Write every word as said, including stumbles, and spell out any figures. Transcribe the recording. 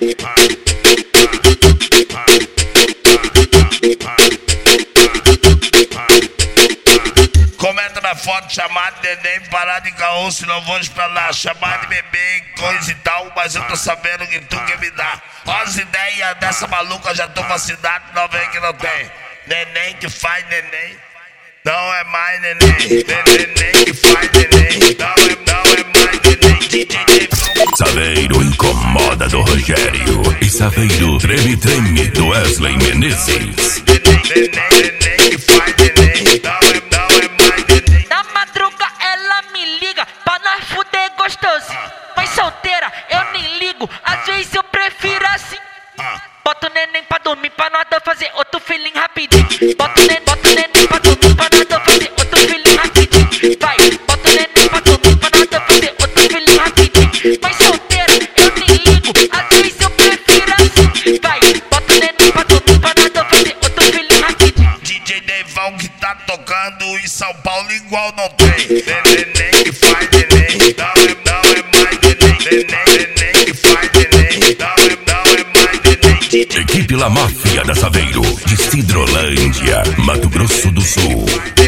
Comenta na foto, chamar de neném, parar de caô, se não vou esperar. Chamar de bebê, coisa e tal, mas eu tô sabendo que tu quer me dar. Olha as ideias dessa maluca, já tô vacinado, não vem que não tem. Neném que faz neném, não é mais neném. Neném que faz neném, não é, não é mais neném. D J Saveiro incomoda do Rogério e Saveiro treme treme do Wesley Menezes. Neném, neném que faz neném, não é, não é mais neném. Na madruga ela me liga pra nós fuder gostoso. Mas solteira eu nem ligo, às vezes eu prefiro assim. Bota o neném pra dormir pra nós fazer outro feeling rapidinho. Bota o neném, bota o neném pra dormir pra nós fazer outro feeling rapidinho. Vai, bota o neném pra dormir pra nós fazer outro feeling rapidinho. Mas solteira eu nem ligo, às vezes eu prefiro assim. Vai, bota o neném pra dormir pra nós fazer outro feeling rapidinho. D J Devão que tá tocando em São Paulo igual não tem. Neném que faz neném, não é, não é mais neném. Neném que faz neném, não é, não é mais neném. Equipe La Máfia da Saveiro, de Cidrolândia, Mato Grosso do Sul.